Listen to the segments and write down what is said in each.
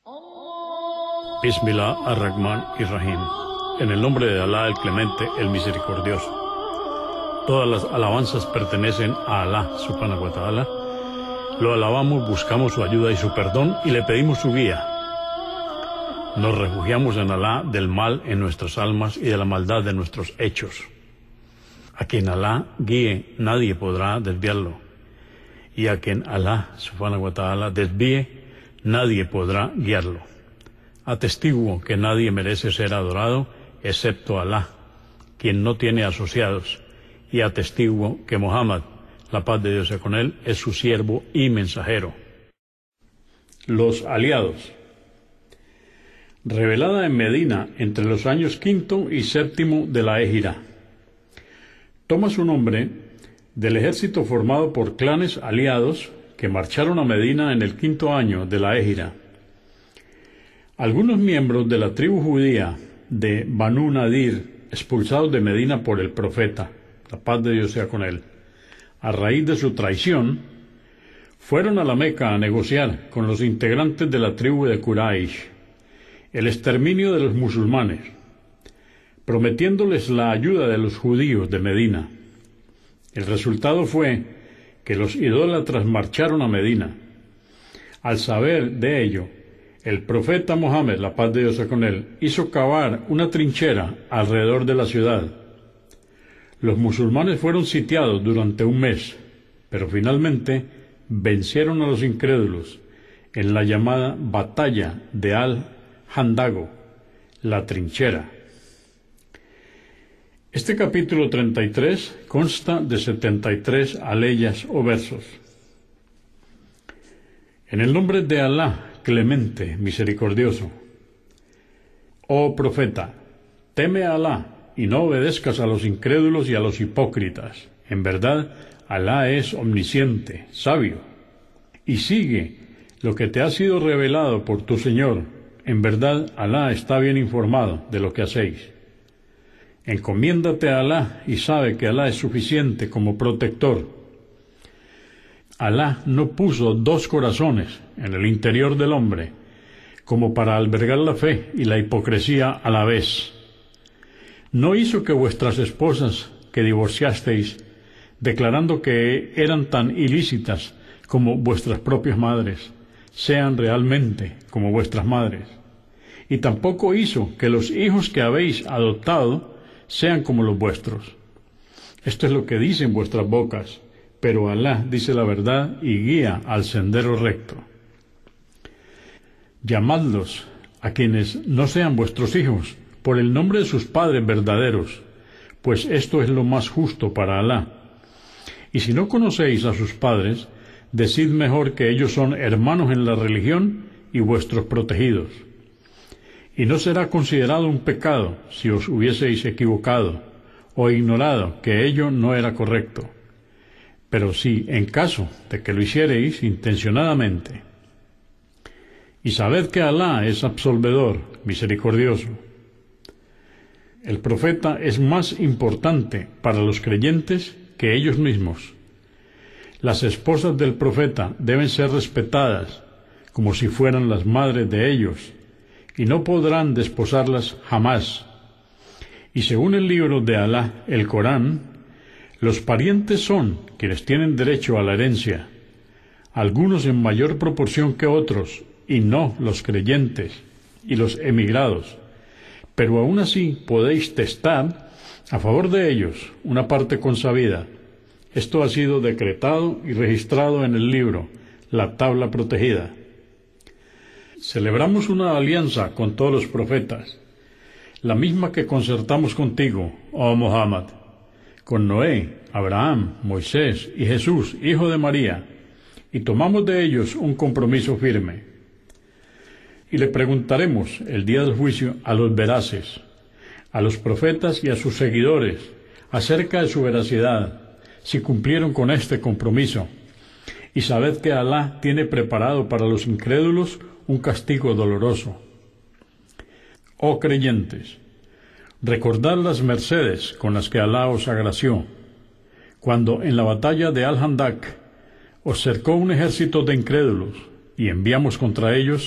Bismillah ar-Rahman ir-Rahim. En el nombre de Alá, el Clemente, el Misericordioso. Todas las alabanzas pertenecen a Alá, subhanahu wa ta'ala. Lo alabamos, buscamos su ayuda y su perdón y le pedimos su guía. Nos refugiamos en Alá del mal en nuestras almas y de la maldad de nuestros hechos. A quien Alá guíe, nadie podrá desviarlo. Y a quien Alá, subhanahu wa ta'ala, desvíe, nadie podrá guiarlo. Atestiguo que nadie merece ser adorado excepto Alá, quien no tiene asociados, y atestiguo que Muhammad, la paz de Dios sea con él, es su siervo y mensajero. Los aliados. Revelada en Medina entre los años quinto y séptimo de la Égira. Toma su nombre del ejército formado por clanes aliados que marcharon a Medina en el quinto año de la Égira. Algunos miembros de la tribu judía de Banú Nadir, expulsados de Medina por el profeta, la paz de Dios sea con él, a raíz de su traición, fueron a la Meca a negociar con los integrantes de la tribu de Quraysh el exterminio de los musulmanes, prometiéndoles la ayuda de los judíos de Medina. El resultado fue que los idólatras marcharon a Medina. Al saber de ello, el profeta Mohammed, la paz de Dios sea con él, hizo cavar una trinchera alrededor de la ciudad. Los musulmanes fueron sitiados durante un mes, pero finalmente vencieron a los incrédulos en la llamada Batalla de Al-Handago, la trinchera. Este capítulo 33 consta de 73 aleyas o versos. En el nombre de Alá, Clemente, Misericordioso. Oh profeta, teme a Alá y no obedezcas a los incrédulos y a los hipócritas. En verdad, Alá es omnisciente, sabio. Y sigue lo que te ha sido revelado por tu Señor. En verdad, Alá está bien informado de lo que hacéis. Encomiéndate a Alá y sabe que Alá es suficiente como protector. Alá no puso dos corazones en el interior del hombre como para albergar la fe y la hipocresía a la vez. No hizo que vuestras esposas que divorciasteis, declarando que eran tan ilícitas como vuestras propias madres, sean realmente como vuestras madres. Y tampoco hizo que los hijos que habéis adoptado sean como los vuestros. Esto es lo que dicen vuestras bocas, pero Alá dice la verdad y guía al sendero recto. Llamadlos a quienes no sean vuestros hijos por el nombre de sus padres verdaderos, pues esto es lo más justo para Alá. Y si no conocéis a sus padres, decid mejor que ellos son hermanos en la religión y vuestros protegidos. Y no será considerado un pecado si os hubieseis equivocado o ignorado que ello no era correcto. Pero si, en caso de que lo hiciereis intencionadamente. Y sabed que Alá es absolvedor, misericordioso. El profeta es más importante para los creyentes que ellos mismos. Las esposas del profeta deben ser respetadas como si fueran las madres de ellos, y no podrán desposarlas jamás. Y según el libro de Alá, el Corán, los parientes son quienes tienen derecho a la herencia, algunos en mayor proporción que otros, y no los creyentes y los emigrados. Pero aún así podéis testar a favor de ellos una parte consabida. Esto ha sido decretado y registrado en el libro, la tabla protegida. Celebramos una alianza con todos los profetas, la misma que concertamos contigo, oh Muhammad, con Noé, Abraham, Moisés y Jesús, hijo de María, y tomamos de ellos un compromiso firme. Y le preguntaremos el día del juicio a los veraces, a los profetas y a sus seguidores, acerca de su veracidad, si cumplieron con este compromiso. Y sabed que Alá tiene preparado para los incrédulos un castigo doloroso. Oh creyentes, recordad las mercedes con las que Alá os agració, cuando en la batalla de Al-Handak os cercó un ejército de incrédulos, y enviamos contra ellos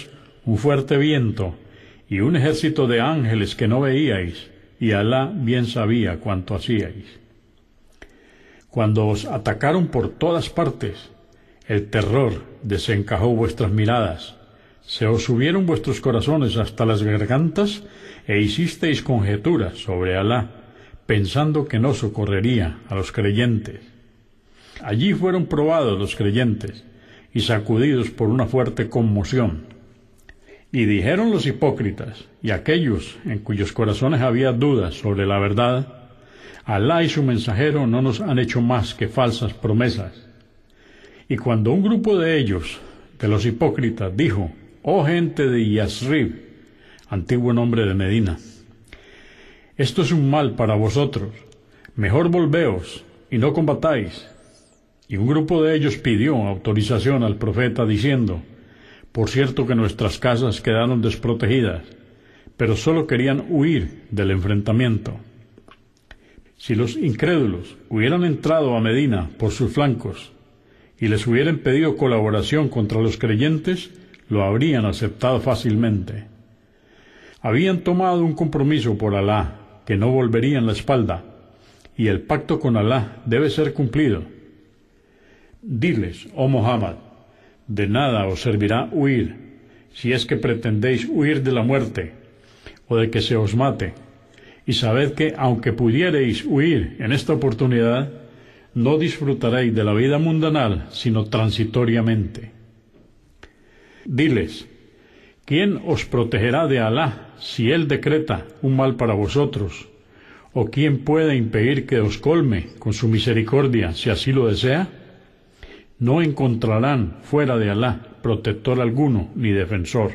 un fuerte viento y un ejército de ángeles que no veíais, y Alá bien sabía cuánto hacíais. Cuando os atacaron por todas partes, el terror desencajó vuestras miradas, se os subieron vuestros corazones hasta las gargantas e hicisteis conjeturas sobre Alá, pensando que no socorrería a los creyentes. Allí fueron probados los creyentes y sacudidos por una fuerte conmoción. Y dijeron los hipócritas y aquellos en cuyos corazones había dudas sobre la verdad: Alá y su mensajero no nos han hecho más que falsas promesas. Y cuando un grupo de ellos, de los hipócritas, dijo: «Oh gente de Yasrib», antiguo nombre de Medina, «esto es un mal para vosotros, mejor volveos y no combatáis». Y un grupo de ellos pidió autorización al profeta diciendo: «Por cierto que nuestras casas quedaron desprotegidas, pero solo querían huir del enfrentamiento». Si los incrédulos hubieran entrado a Medina por sus flancos y les hubieran pedido colaboración contra los creyentes, lo habrían aceptado fácilmente. Habían tomado un compromiso por Alá, que no volverían la espalda, y el pacto con Alá debe ser cumplido. Diles, oh Muhammad, de nada os servirá huir, si es que pretendéis huir de la muerte, o de que se os mate, y sabed que, aunque pudierais huir en esta oportunidad, no disfrutaréis de la vida mundanal, sino transitoriamente. Diles, ¿quién os protegerá de Alá si Él decreta un mal para vosotros? ¿O quién puede impedir que os colme con su misericordia si así lo desea? No encontrarán fuera de Alá protector alguno ni defensor.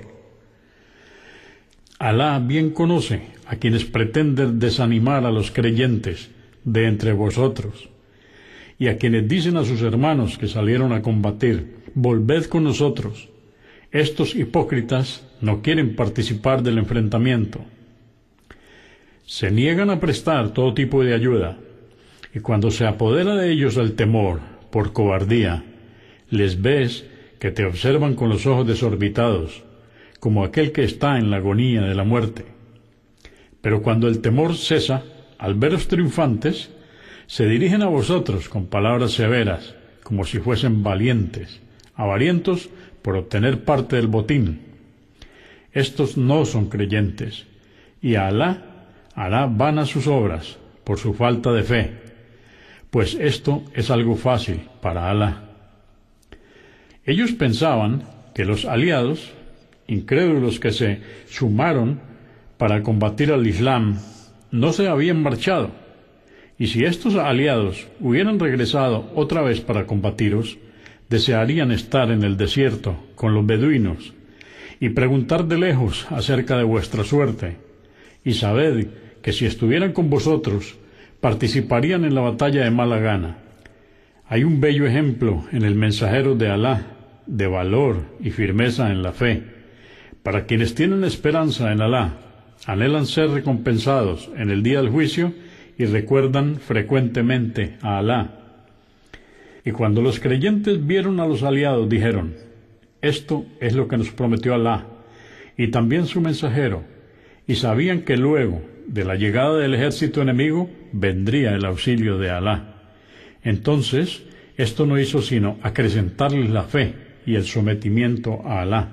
Alá bien conoce a quienes pretenden desanimar a los creyentes de entre vosotros, y a quienes dicen a sus hermanos que salieron a combatir: «Volved con nosotros». Estos hipócritas no quieren participar del enfrentamiento. Se niegan a prestar todo tipo de ayuda, y cuando se apodera de ellos el temor, por cobardía, les ves que te observan con los ojos desorbitados, como aquel que está en la agonía de la muerte. Pero cuando el temor cesa, al veros triunfantes, se dirigen a vosotros con palabras severas, como si fuesen valientes, avarientos por obtener parte del botín. Estos no son creyentes, y a Alá hará vanas sus obras por su falta de fe, pues esto es algo fácil para Alá. Ellos pensaban que los aliados, incrédulos que se sumaron para combatir al Islam, no se habían marchado, y si estos aliados hubieran regresado otra vez para combatiros, desearían estar en el desierto con los beduinos y preguntar de lejos acerca de vuestra suerte, y sabed que si estuvieran con vosotros, participarían en la batalla de mala gana. Hay un bello ejemplo en el mensajero de Alá, de valor y firmeza en la fe, para quienes tienen esperanza en Alá, anhelan ser recompensados en el día del juicio y recuerdan frecuentemente a Alá. Y cuando los creyentes vieron a los aliados, dijeron: «Esto es lo que nos prometió Alá, y también su mensajero», y sabían que luego de la llegada del ejército enemigo vendría el auxilio de Alá. Entonces, esto no hizo sino acrecentarles la fe y el sometimiento a Alá.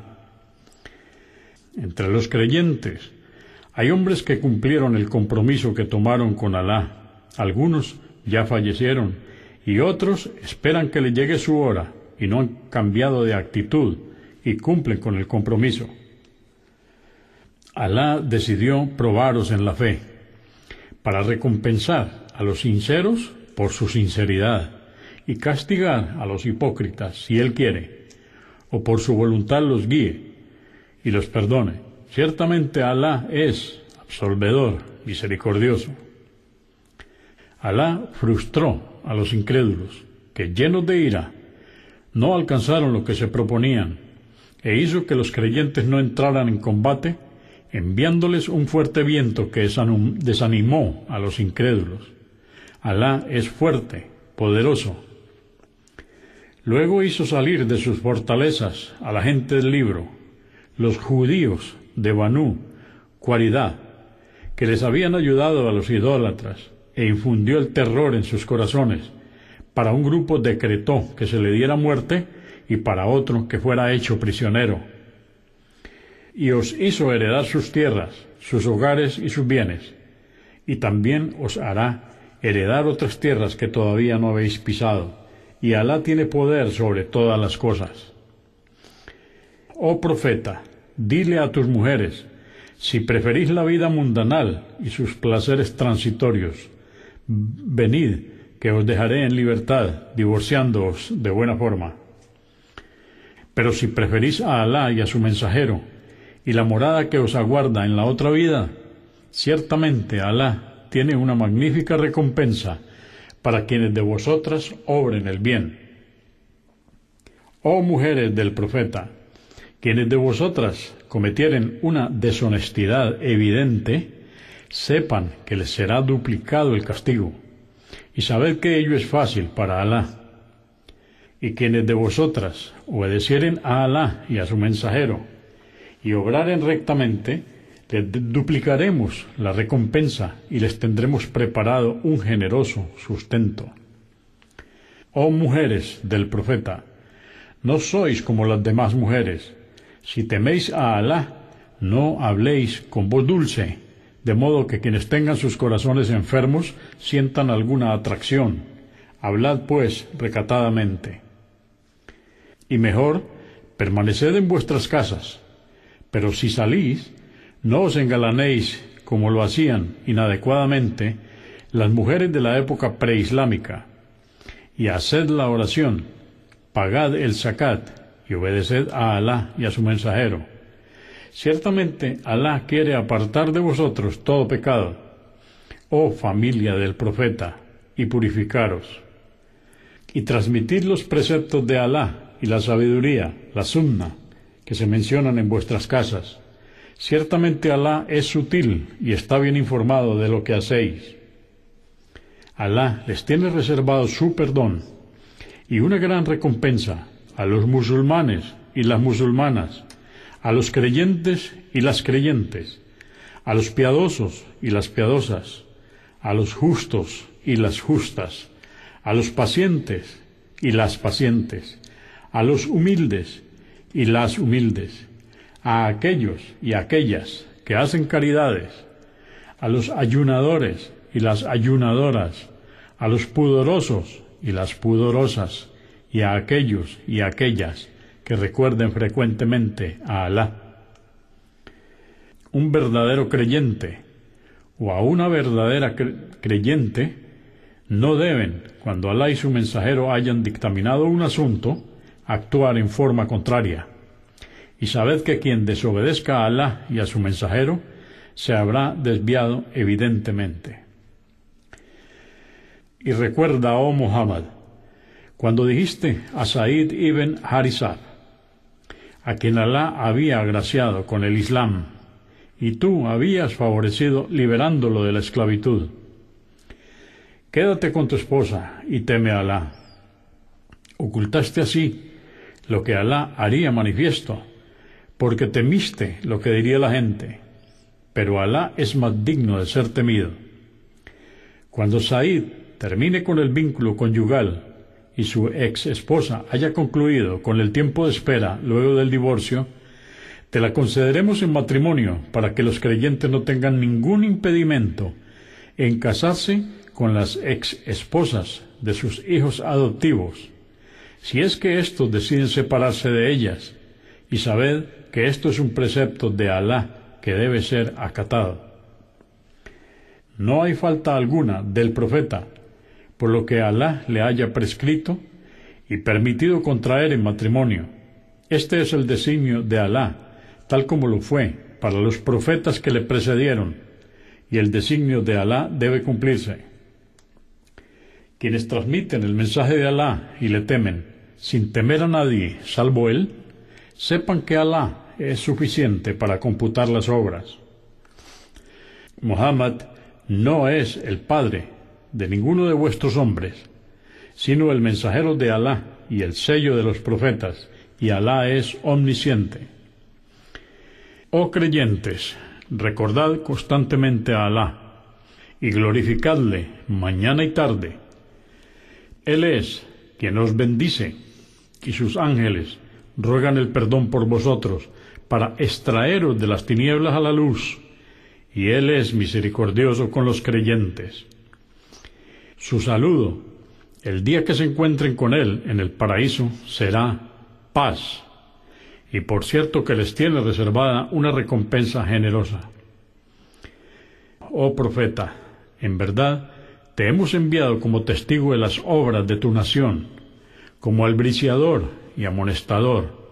Entre los creyentes hay hombres que cumplieron el compromiso que tomaron con Alá. Algunos ya fallecieron y otros esperan que les llegue su hora y no han cambiado de actitud y cumplen con el compromiso. Alá decidió probaros en la fe para recompensar a los sinceros por su sinceridad y castigar a los hipócritas si Él quiere, o por su voluntad los guíe y los perdone. Ciertamente Alá es absolvedor, misericordioso. Alá frustró a los incrédulos, que llenos de ira, no alcanzaron lo que se proponían, e hizo que los creyentes no entraran en combate, enviándoles un fuerte viento que desanimó a los incrédulos. Alá es fuerte, poderoso. Luego hizo salir de sus fortalezas a la gente del libro, los judíos de Banú Quaridá, que les habían ayudado a los idólatras, e infundió el terror en sus corazones. Para un grupo decretó que se le diera muerte y para otro que fuera hecho prisionero. Y os hizo heredar sus tierras, sus hogares y sus bienes, y también os hará heredar otras tierras que todavía no habéis pisado, y Alá tiene poder sobre todas las cosas. Oh profeta, dile a tus mujeres, si preferís la vida mundanal y sus placeres transitorios, venid, que os dejaré en libertad, divorciándoos de buena forma. Pero si preferís a Alá y a su mensajero, y la morada que os aguarda en la otra vida, ciertamente Alá tiene una magnífica recompensa para quienes de vosotras obren el bien. Oh mujeres del profeta, quienes de vosotras cometieren una deshonestidad evidente, sepan que les será duplicado el castigo, y sabed que ello es fácil para Alá. Y quienes de vosotras obedecieren a Alá y a su mensajero, y obraren rectamente, les duplicaremos la recompensa y les tendremos preparado un generoso sustento. Oh mujeres del profeta, no sois como las demás mujeres. Si teméis a Alá, no habléis con voz dulce, de modo que quienes tengan sus corazones enfermos sientan alguna atracción. Hablad, pues, recatadamente. Y mejor, permaneced en vuestras casas. Pero si salís, no os engalanéis como lo hacían inadecuadamente las mujeres de la época preislámica, y haced la oración, pagad el zakat y obedeced a Alá y a su mensajero. Ciertamente Alá quiere apartar de vosotros todo pecado, oh familia del profeta, y purificaros, y transmitid los preceptos de Alá y la sabiduría, la sunna, que se mencionan en vuestras casas. Ciertamente Alá es sutil y está bien informado de lo que hacéis. Alá les tiene reservado su perdón y una gran recompensa a los musulmanes y las musulmanas, a los creyentes y las creyentes, a los piadosos y las piadosas, a los justos y las justas, a los pacientes y las pacientes, a los humildes y las humildes, a aquellos y aquellas que hacen caridades, a los ayunadores y las ayunadoras, a los pudorosos y las pudorosas, y a aquellos y aquellas que recuerden frecuentemente a Alá. Un verdadero creyente o a una verdadera creyente no deben, cuando Alá y su mensajero hayan dictaminado un asunto, actuar en forma contraria. Y sabed que quien desobedezca a Alá y a su mensajero se habrá desviado evidentemente. Y recuerda, oh Muhammad, cuando dijiste a Said ibn Harisah, a quien Alá había agraciado con el Islam, y tú habías favorecido liberándolo de la esclavitud: quédate con tu esposa y teme a Alá. Ocultaste así lo que Alá haría manifiesto, porque temiste lo que diría la gente, pero Alá es más digno de ser temido. Cuando Said termine con el vínculo conyugal y su ex esposa haya concluido con el tiempo de espera luego del divorcio, te la concederemos en matrimonio para que los creyentes no tengan ningún impedimento en casarse con las ex esposas de sus hijos adoptivos, si es que éstos deciden separarse de ellas, y sabed que esto es un precepto de Alá que debe ser acatado. No hay falta alguna del profeta, por lo que Alá le haya prescrito y permitido contraer en matrimonio. Este es el designio de Alá, tal como lo fue para los profetas que le precedieron, y el designio de Alá debe cumplirse. Quienes transmiten el mensaje de Alá y le temen, sin temer a nadie salvo Él, sepan que Alá es suficiente para computar las obras. Muhammad no es el padre de ninguno de vuestros hombres, sino el mensajero de Alá y el sello de los profetas, y Alá es omnisciente. Oh creyentes, recordad constantemente a Alá, y glorificadle mañana y tarde. Él es quien os bendice, y sus ángeles ruegan el perdón por vosotros, para extraeros de las tinieblas a la luz, y Él es misericordioso con los creyentes. Su saludo, el día que se encuentren con Él en el paraíso, será paz, y por cierto que les tiene reservada una recompensa generosa. Oh profeta, en verdad te hemos enviado como testigo de las obras de tu nación, como albriciador y amonestador.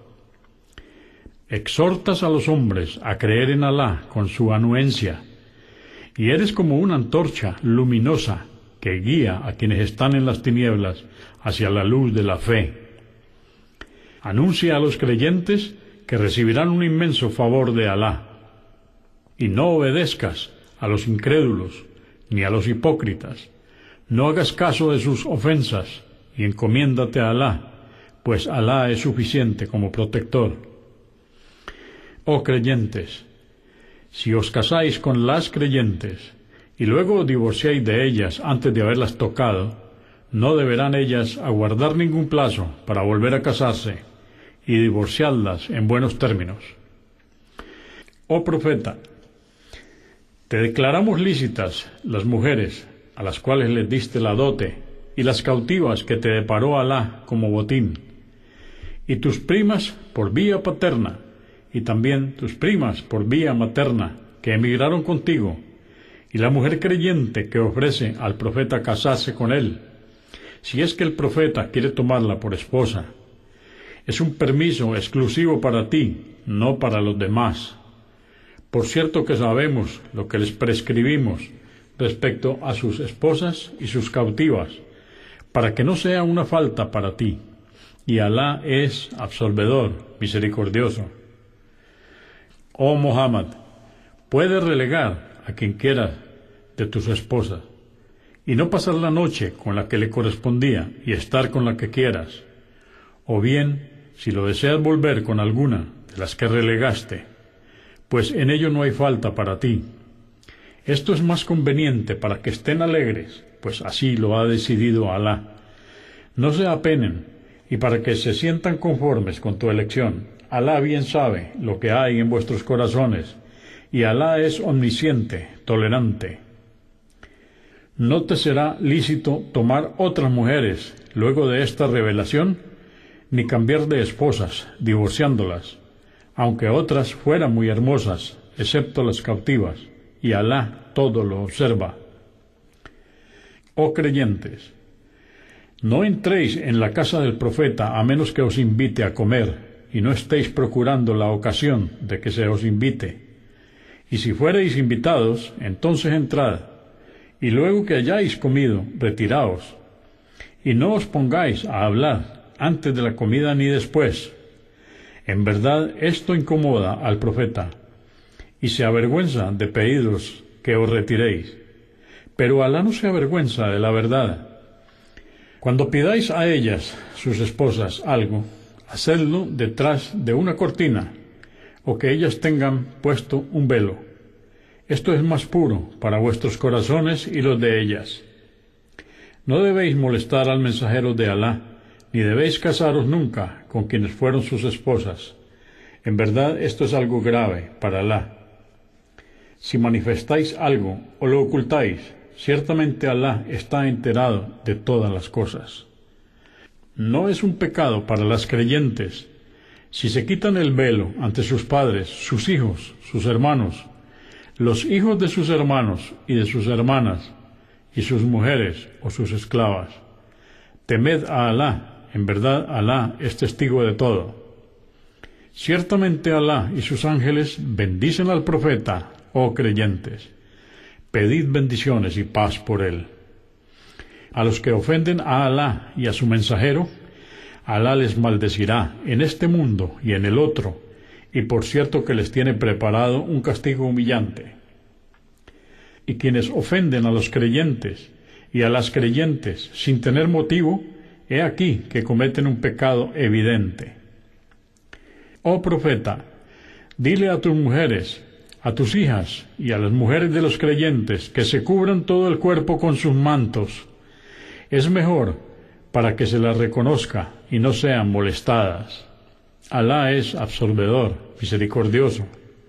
Exhortas a los hombres a creer en Alá con su anuencia, y eres como una antorcha luminosa que guía a quienes están en las tinieblas hacia la luz de la fe. Anuncia a los creyentes que recibirán un inmenso favor de Alá, y no obedezcas a los incrédulos ni a los hipócritas. No hagas caso de sus ofensas y encomiéndate a Alá, pues Alá es suficiente como protector. Oh creyentes, si os casáis con las creyentes y luego os divorciáis de ellas antes de haberlas tocado, no deberán ellas aguardar ningún plazo para volver a casarse y divorciarlas en buenos términos. Oh profeta, te declaramos lícitas las mujeres a las cuales les diste la dote y las cautivas que te deparó Alá como botín, y tus primas por vía paterna, y también tus primas por vía materna que emigraron contigo, y la mujer creyente que ofrece al profeta casarse con él, si es que el profeta quiere tomarla por esposa. Es un permiso exclusivo para ti, no para los demás. Por cierto que sabemos lo que les prescribimos respecto a sus esposas y sus cautivas, para que no sea una falta para ti, y Alá es absolvedor, misericordioso. Oh Muhammad, puedes relegar a quien quieras de tus esposas, y no pasar la noche con la que le correspondía y estar con la que quieras, o bien, si lo deseas volver con alguna de las que relegaste, pues en ello no hay falta para ti. Esto es más conveniente para que estén alegres, pues así lo ha decidido Alá. No se apenen, y para que se sientan conformes con tu elección. Alá bien sabe lo que hay en vuestros corazones, y Alá es omnisciente, tolerante. No te será lícito tomar otras mujeres luego de esta revelación, ni cambiar de esposas, divorciándolas, aunque otras fueran muy hermosas, excepto las cautivas, y Alá todo lo observa. Oh creyentes, no entréis en la casa del profeta a menos que os invite a comer, y no estéis procurando la ocasión de que se os invite. Y si fuereis invitados, entonces entrad, y luego que hayáis comido, retiraos, y no os pongáis a hablar antes de la comida ni después. En verdad esto incomoda al profeta, y se avergüenza de pediros que os retiréis. Pero Alá no se avergüenza de la verdad. Cuando pidáis a ellas, sus esposas, algo, hacedlo detrás de una cortina, o que ellas tengan puesto un velo. Esto es más puro para vuestros corazones y los de ellas. No debéis molestar al mensajero de Alá, ni debéis casaros nunca con quienes fueron sus esposas. En verdad esto es algo grave para Alá. Si manifestáis algo o lo ocultáis, ciertamente Alá está enterado de todas las cosas. No es un pecado para las creyentes si se quitan el velo ante sus padres, sus hijos, sus hermanos, los hijos de sus hermanos y de sus hermanas, y sus mujeres o sus esclavas. Temed a Alá, en verdad Alá es testigo de todo. Ciertamente Alá y sus ángeles bendicen al profeta, oh creyentes. Pedid bendiciones y paz por él. A los que ofenden a Alá y a su mensajero, Alá les maldecirá en este mundo y en el otro, y por cierto que les tiene preparado un castigo humillante. Y quienes ofenden a los creyentes y a las creyentes sin tener motivo, he aquí que cometen un pecado evidente. Oh profeta, Dile a tus mujeres, a tus hijas y a las mujeres de los creyentes que se cubran todo el cuerpo con sus mantos. Es mejor para que se las reconozca y no sean molestadas. Alá es absorbedor, misericordioso.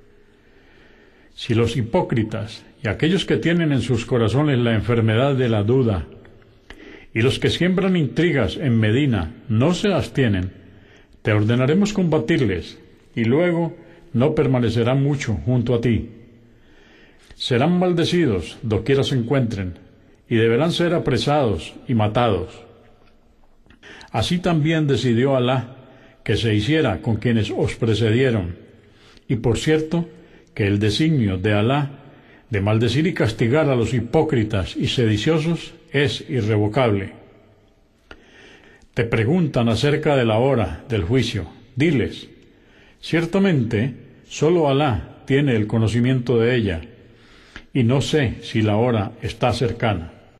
Si los hipócritas y aquellos que tienen en sus corazones la enfermedad de la duda y los que siembran intrigas en Medina no se abstienen, te ordenaremos combatirles y luego no permanecerán mucho junto a ti. Serán maldecidos doquiera se encuentren y deberán ser apresados y matados. Así también decidió Alá que se hiciera con quienes os precedieron, y por cierto que el designio de Alá de maldecir y castigar a los hipócritas y sediciosos es irrevocable. Te preguntan acerca de la hora del juicio. Diles, ciertamente sólo Alá tiene el conocimiento de ella, y no sé si la hora está cercana.